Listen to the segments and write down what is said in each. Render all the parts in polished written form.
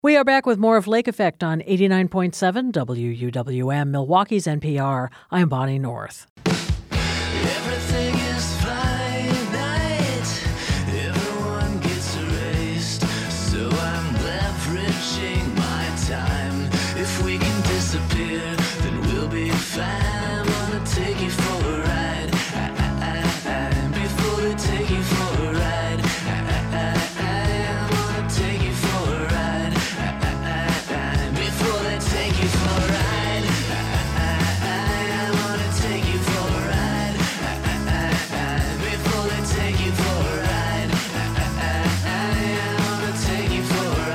We are back with more of Lake Effect on 89.7 WUWM, Milwaukee's NPR. I'm Bonnie North. Everything is fine night. Everyone gets erased. So I'm leveraging my time. If we can disappear, then we'll be fine. I wanna take you for a ride. Before they take you for a ride. I wanna take you for a ride. Before they take you for a ride. I wanna take you for a ride. Before they take you for a ride. I wanna take you for a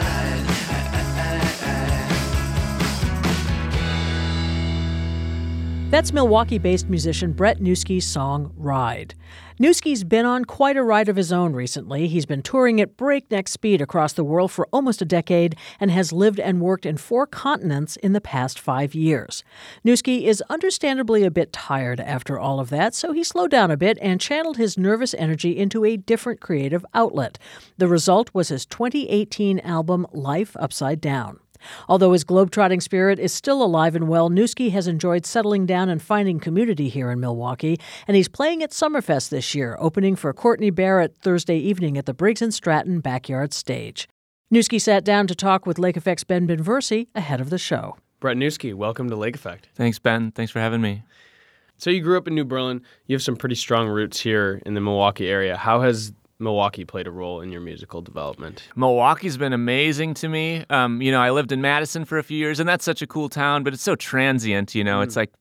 ride. That's Milwaukee-based musician Brett Newski's song, Ride. Newski's been on quite a ride of his own recently. He's been touring at breakneck speed across the world for almost a decade and has lived and worked in 4 continents in the past 5 years. Newski is understandably a bit tired after all of that, so he slowed down a bit and channeled his nervous energy into a different creative outlet. The result was his 2018 album, Life Upside Down. Although his globetrotting spirit is still alive and well, Newski has enjoyed settling down and finding community here in Milwaukee, and he's playing at Summerfest this year, opening for Courtney Barrett Thursday evening at the Briggs & Stratton Backyard Stage. Newski sat down to talk with Lake Effect's Ben Binversi ahead of the show. Brett Newski, welcome to Lake Effect. Thanks, Ben. Thanks for having me. So you grew up in New Berlin. You have some pretty strong roots here in the Milwaukee area. How has Milwaukee played a role in your musical development? Milwaukee's been amazing to me. I lived in Madison for a few years, and that's such a cool town, but it's so transient, It's like,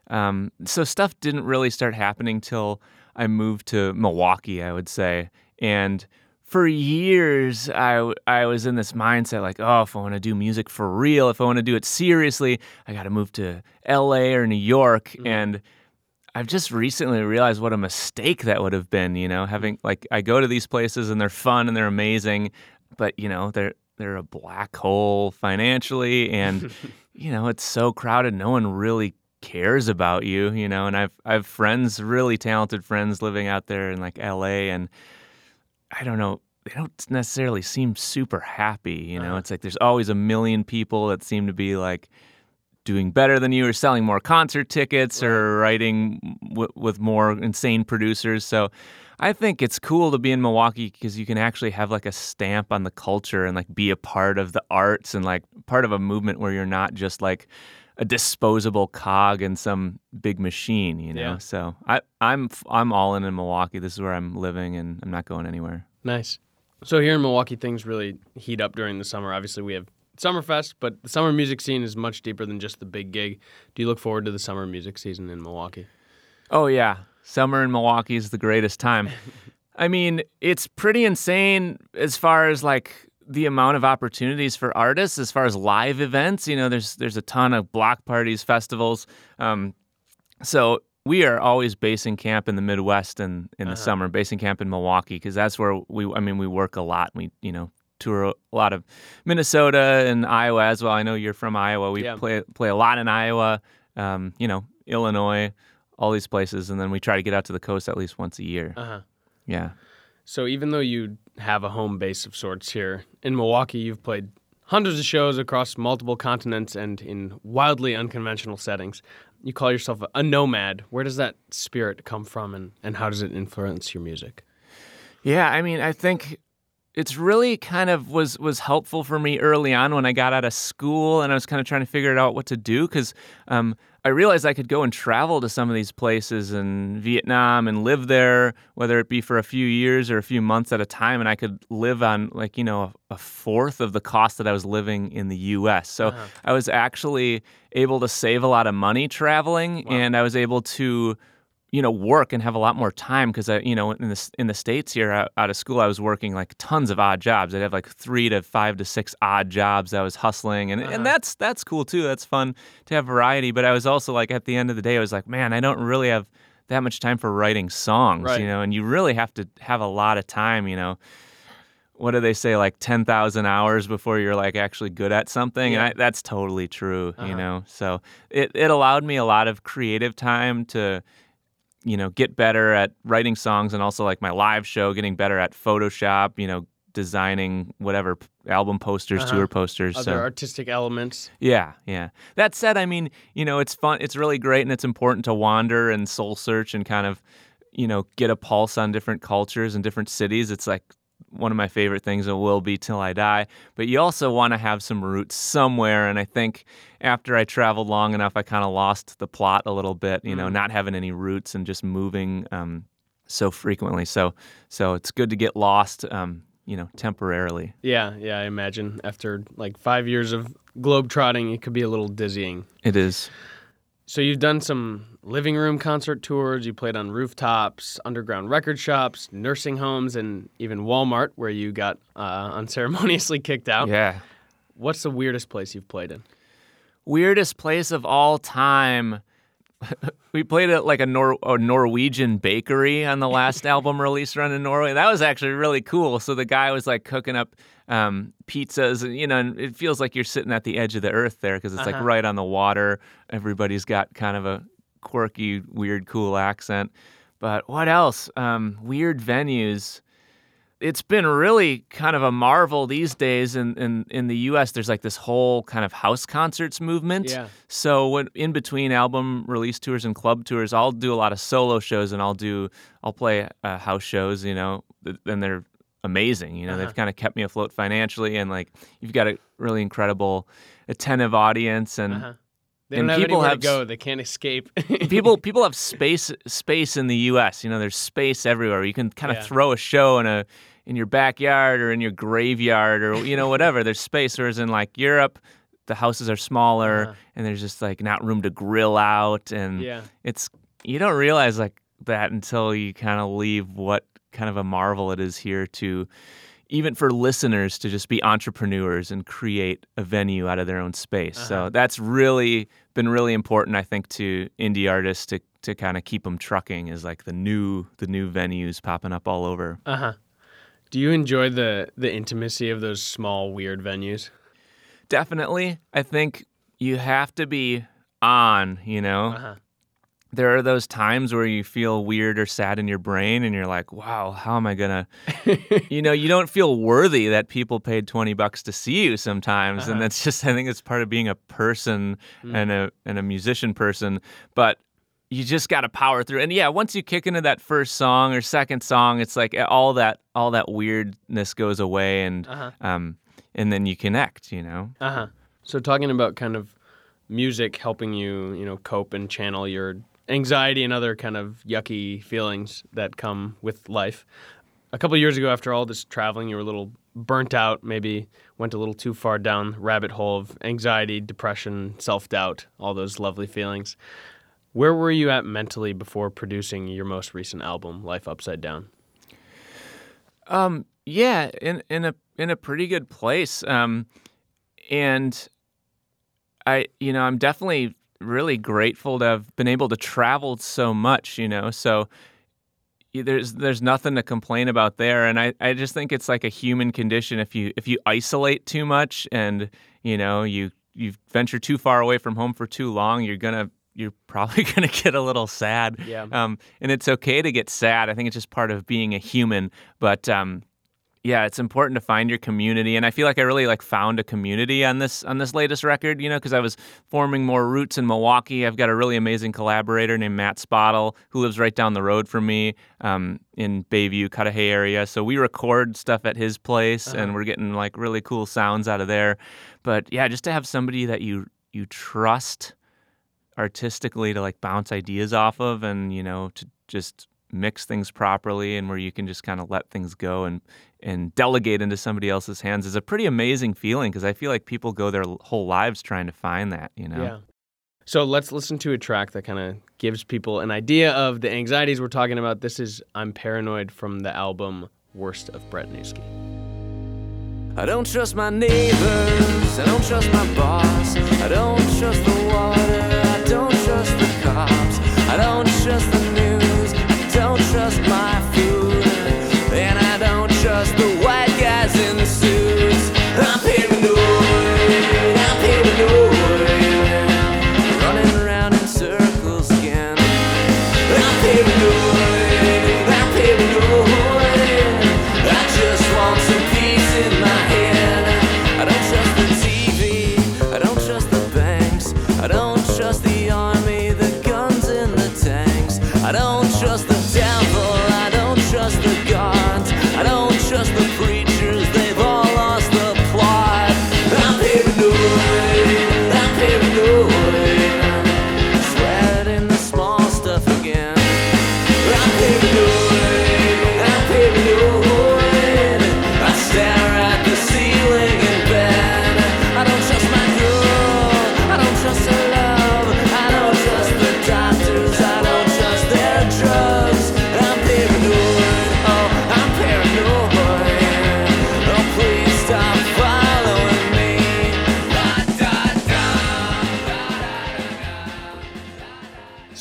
so stuff didn't really start happening till I moved to Milwaukee, I would say. And for years, I was in this mindset like, oh, if I want to do music for real, if I want to do it seriously, I got to move to LA or New York. And I've just recently realized what a mistake that would have been, having I go to these places and they're fun and they're amazing, but they're a black hole financially, and it's so crowded, no one really cares about you, and I've friends, really talented friends living out there in LA, and I don't know, they don't necessarily seem super happy, It's like there's always a million people that seem to be doing better than you, or selling more concert tickets, or writing with more insane producers. So I think it's cool to be in Milwaukee because you can actually have a stamp on the culture and be a part of the arts and part of a movement where you're not just a disposable cog in some big machine, Yeah. So I'm all in Milwaukee. This is where I'm living, and I'm not going anywhere. Nice. So here in Milwaukee, things really heat up during the summer. Obviously, we have Summerfest, but the summer music scene is much deeper than just the big gig. Do you look forward to the summer music season in Milwaukee? Oh, yeah. Summer in Milwaukee is the greatest time. I mean, it's pretty insane as far as the amount of opportunities for artists, as far as live events. There's a ton of block parties, festivals. So we are always basing camp in the Midwest and in the summer, basing camp in Milwaukee, because that's where we work a lot. We, tour a lot of Minnesota and Iowa as well. I know you're from Iowa. We play a lot in Iowa, Illinois, all these places, and then we try to get out to the coast at least once a year. Yeah. So even though you have a home base of sorts here in Milwaukee, you've played hundreds of shows across multiple continents and in wildly unconventional settings. You call yourself a nomad. Where does that spirit come from, and how does it influence your music? Yeah, I mean, I think it's really kind of was helpful for me early on when I got out of school and I was kind of trying to figure it out what to do, because I realized I could go and travel to some of these places in Vietnam and live there, whether it be for a few years or a few months at a time, and I could live on a fourth of the cost that I was living in the U.S. So I was actually able to save a lot of money traveling, and I was able to work and have a lot more time, because in the States here out of school, I was working tons of odd jobs. I'd have 3 to 5 to 6 odd jobs I was hustling, and that's cool too. That's fun to have variety. But I was also at the end of the day, I was like, man, I don't really have that much time for writing songs, right. And you really have to have a lot of time, What do they say, 10,000 hours before you're actually good at something? Yeah. And that's totally true, So it allowed me a lot of creative time to get better at writing songs, and also my live show, getting better at Photoshop, designing whatever album posters, tour posters. Other artistic elements. Yeah. That said, I mean, it's fun. It's really great, and it's important to wander and soul search and kind of, get a pulse on different cultures and different cities. It's like one of my favorite things. It will be till I die. But you also want to have some roots somewhere. And I think after I traveled long enough, I kind of lost the plot a little bit. Not having any roots and just moving so frequently. So it's good to get lost. Temporarily. Yeah, I imagine after like 5 years of globetrotting, it could be a little dizzying. It is. So you've done some living room concert tours, you played on rooftops, underground record shops, nursing homes, and even Walmart, where you got unceremoniously kicked out. Yeah. What's the weirdest place you've played in? Weirdest place of all time. We played at like a Norwegian bakery on the last album release run in Norway. That was actually really cool. So the guy was like cooking up pizzas, and it feels like you're sitting at the edge of the earth there because it's like right on the water. Everybody's got kind of a quirky, weird, cool accent. But what else? Weird venues. It's been really kind of a marvel these days in the U.S. There's like this whole kind of house concerts movement. Yeah. So in between album release tours and club tours, I'll do a lot of solo shows and I'll play house shows. And they're amazing. They've kind of kept me afloat financially, and like you've got a really incredible, attentive audience and. They don't have anywhere to go. They can't escape. people have space in the U.S. There's space everywhere. You can kind of throw a show in your backyard or in your graveyard or whatever. There's space. Whereas in like Europe, the houses are smaller and there's just like not room to grill out, and you don't realize like that until you kind of leave what kind of a marvel it is here to. Even for listeners to just be entrepreneurs and create a venue out of their own space. So that's really been really important, I think, to indie artists to kind of keep them trucking is like the new venues popping up all over. Do you enjoy the intimacy of those small, weird venues? Definitely. I think you have to be on, There are those times where you feel weird or sad in your brain and you're like, wow, how am I going to, you don't feel worthy that people paid $20 to see you sometimes. And that's just, I think it's part of being a person and a musician person, but you just got to power through. And yeah, once you kick into that first song or second song, it's like all that weirdness goes away and then you connect, So talking about kind of music helping you, cope and channel your anxiety and other kind of yucky feelings that come with life. A couple of years ago, after all this traveling, you were a little burnt out, maybe went a little too far down the rabbit hole of anxiety, depression, self-doubt, all those lovely feelings. Where were you at mentally before producing your most recent album, Life Upside Down? Yeah, in a pretty good place. And I'm definitely really grateful to have been able to travel so much, so there's nothing to complain about there. And I just think it's like a human condition. If you isolate too much and, you venture too far away from home for too long, you're probably going to get a little sad. Yeah. And it's okay to get sad. I think it's just part of being a human, but, yeah, it's important to find your community, and I feel like I really found a community on this latest record, because I was forming more roots in Milwaukee. I've got a really amazing collaborator named Matt Spottle who lives right down the road from me in Bayview, Cudahy area. So we record stuff at his place, and we're getting really cool sounds out of there. But yeah, just to have somebody that you trust artistically to bounce ideas off of, and to just mix things properly, and where you can just kind of let things go and delegate into somebody else's hands is a pretty amazing feeling, because I feel like people go their whole lives trying to find that, Yeah. So let's listen to a track that kind of gives people an idea of the anxieties we're talking about. This is I'm Paranoid from the album Worst of Brett Newski. I don't trust my neighbors, I don't trust my boss, I don't trust the water, I don't trust the cops, I don't trust the news, I don't trust my food, and I don't trust the white guys in the suits. I'm paranoid, running around in circles again. I'm paranoid, I just want some peace.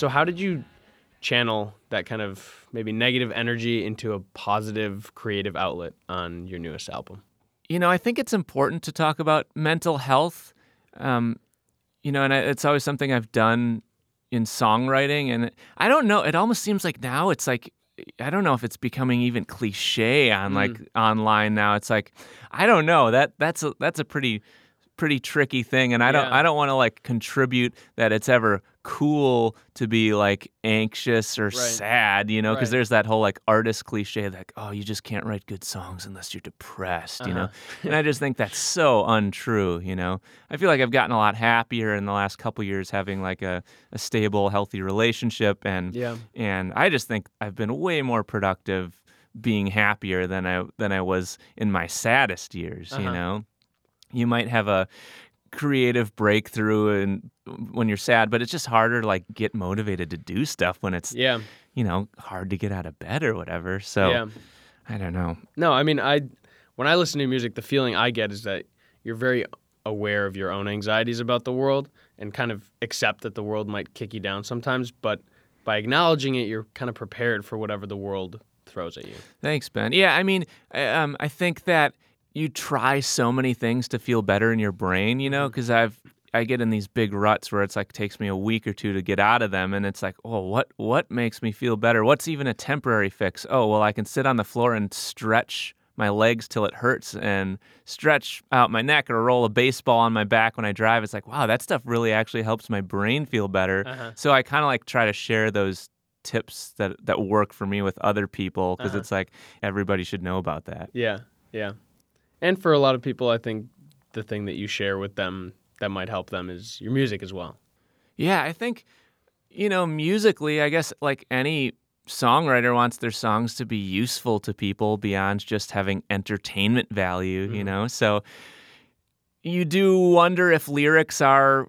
So how did you channel that kind of maybe negative energy into a positive creative outlet on your newest album? I think it's important to talk about mental health. And it's always something I've done in songwriting. And I don't know, it almost seems like now it's like, I don't know if it's becoming even cliche on like online now. It's like, I don't know, that's a pretty tricky thing. And I don't want to like contribute that it's ever cool to be like anxious or sad, because there's that whole like artist cliche like, oh, you just can't write good songs unless you're depressed, and I just think that's so untrue. I feel like I've gotten a lot happier in the last couple years having like a stable, healthy relationship, and I just think I've been way more productive being happier than I was in my saddest years. You might have a creative breakthrough and when you're sad, but it's just harder to like get motivated to do stuff when it's hard to get out of bed or whatever. So I don't know. No, I mean, when I listen to music, the feeling I get is that you're very aware of your own anxieties about the world and kind of accept that the world might kick you down sometimes, but by acknowledging it, you're kind of prepared for whatever the world throws at you. Thanks, Ben. Yeah, I mean, I think that you try so many things to feel better in your brain, because I get in these big ruts where it's like takes me a week or two to get out of them, and it's like, oh, what makes me feel better? What's even a temporary fix? Oh, well, I can sit on the floor and stretch my legs till it hurts and stretch out my neck or roll a baseball on my back when I drive. It's like, wow, that stuff really actually helps my brain feel better. So I kind of like try to share those tips that work for me with other people because it's like everybody should know about that. Yeah. And for a lot of people, I think the thing that you share with them that might help them is your music as well. Yeah, I think, musically, I guess like any songwriter wants their songs to be useful to people beyond just having entertainment value, So you do wonder if lyrics are,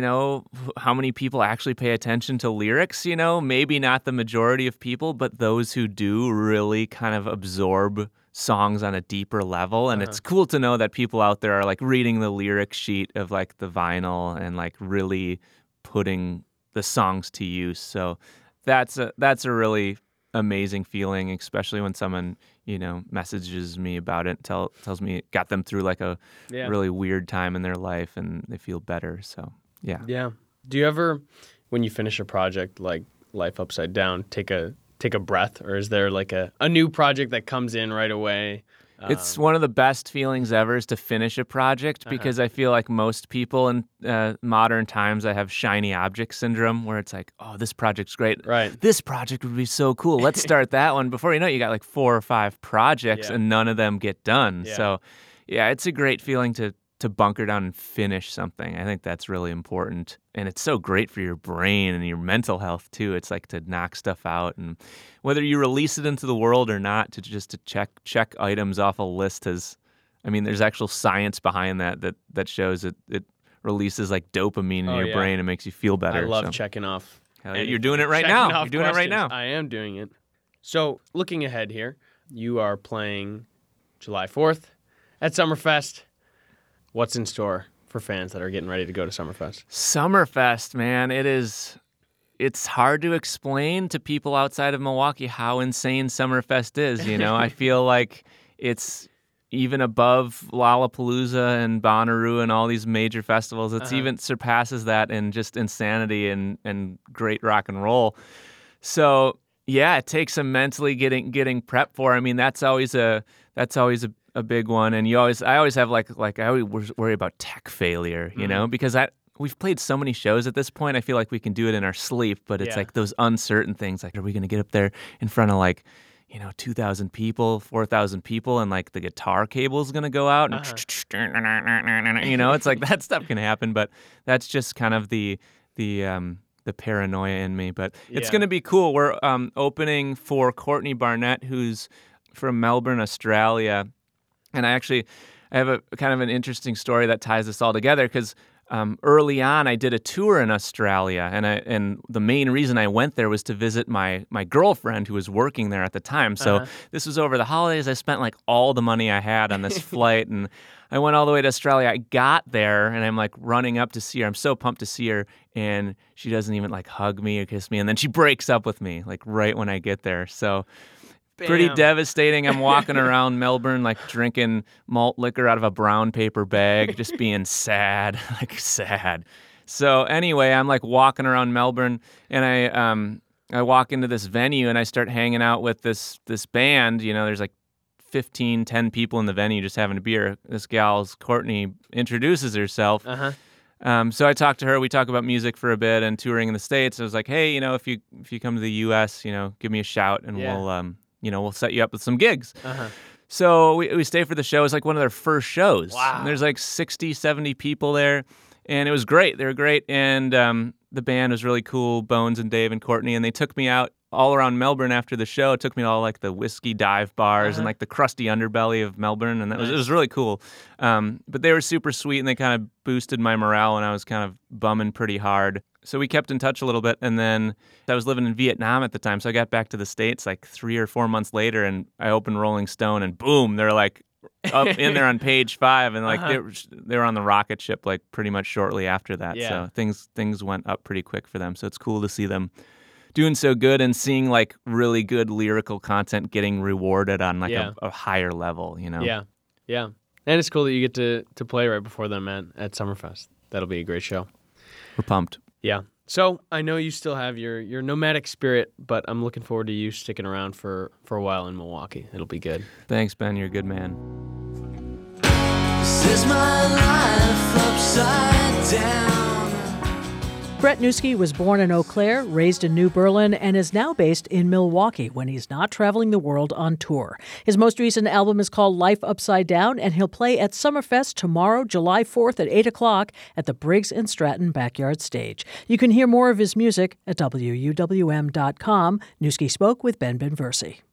how many people actually pay attention to lyrics, Maybe not the majority of people, but those who do really kind of absorb songs on a deeper level, and it's cool to know that people out there are like reading the lyric sheet of like the vinyl and like really putting the songs to use. So that's a really amazing feeling, especially when someone messages me about it, tells me it got them through like a really weird time in their life and they feel better. So yeah. Do you ever, when you finish a project like Life Upside Down, take a breath, or is there like a new project that comes in right away? It's one of the best feelings ever is to finish a project because I feel like most people in modern times, I have shiny object syndrome where it's like, oh, this project's great. Right. This project would be so cool. Let's start that one. Before you know it, you got like 4 or 5 projects and none of them get done. Yeah. So yeah, it's a great feeling to bunker down and finish something. I think that's really important. And it's so great for your brain and your mental health too. It's like to knock stuff out, and whether you release it into the world or not, to check items off a list there's actual science behind that shows it releases like dopamine in your brain and makes you feel better. I love checking off. You're doing it right now. You're doing it right now. I am doing it. So looking ahead here, you are playing July 4th at Summerfest. What's in store for fans that are getting ready to go to Summerfest? Summerfest, man, it's hard to explain to people outside of Milwaukee how insane Summerfest is, I feel like it's even above Lollapalooza and Bonnaroo and all these major festivals. It's even surpasses that in just insanity and great rock and roll. So, yeah, it takes some mentally getting prepped for. I mean, that's always a big one, and I always have like I always worry about tech failure, because we've played so many shows at this point. I feel like we can do it in our sleep, but it's like those uncertain things. Like, are we going to get up there in front of 2,000 people, 4,000 people, and like the guitar cable is going to go out, and it's like that stuff can happen. But that's just kind of the paranoia in me. But it's going to be cool. We're opening for Courtney Barnett, who's from Melbourne, Australia. And I have a kind of an interesting story that ties this all together because early on, I did a tour in Australia, and the main reason I went there was to visit my girlfriend who was working there at the time. So this was over the holidays. I spent like all the money I had on this flight, and I went all the way to Australia. I got there, and I'm like running up to see her. I'm so pumped to see her, and she doesn't even like hug me or kiss me, and then she breaks up with me like right when I get there. So. Pretty devastating. I'm walking around Melbourne like drinking malt liquor out of a brown paper bag, just being sad, like sad. So anyway, I'm like walking around Melbourne, and I walk into this venue and I start hanging out with this band. You know, there's like 10 people in the venue just having a beer. This gal's Courtney introduces herself. So I talked to her. We talk about music for a bit and touring in the States. I was like, hey, you know, if you come to the U.S., you know, give me a shout and we'll set you up with some gigs. So we stay for the show. It's like one of their first shows. Wow. And there's like 60, 70 people there. And it was great. They were great. And the band was really cool, Bones and Dave and Courtney. And they took me out all around Melbourne after the show. It took me to all like the whiskey dive bars and like the crusty underbelly of Melbourne. And it was really cool. But they were super sweet, and they kind of boosted my morale, and I was kind of bumming pretty hard. So we kept in touch a little bit, and then I was living in Vietnam at the time, so I got back to the States like 3 or 4 months later, and I opened Rolling Stone, and boom, they're like up in there on page 5, and like they were on the rocket ship like pretty much shortly after that. Yeah. So things went up pretty quick for them. So it's cool to see them doing so good and seeing like really good lyrical content getting rewarded on like a higher level, you know? Yeah. And it's cool that you get to play right before them at Summerfest. That'll be a great show. We're pumped. Yeah. So I know you still have your nomadic spirit, but I'm looking forward to you sticking around for a while in Milwaukee. It'll be good. Thanks, Ben. You're a good man. This is my life upside down. Brett Newski was born in Eau Claire, raised in New Berlin, and is now based in Milwaukee when he's not traveling the world on tour. His most recent album is called Life Upside Down, and he'll play at Summerfest tomorrow, July 4th at 8 o'clock at the Briggs & Stratton Backyard Stage. You can hear more of his music at WUWM.com. Newski spoke with Ben Benversi.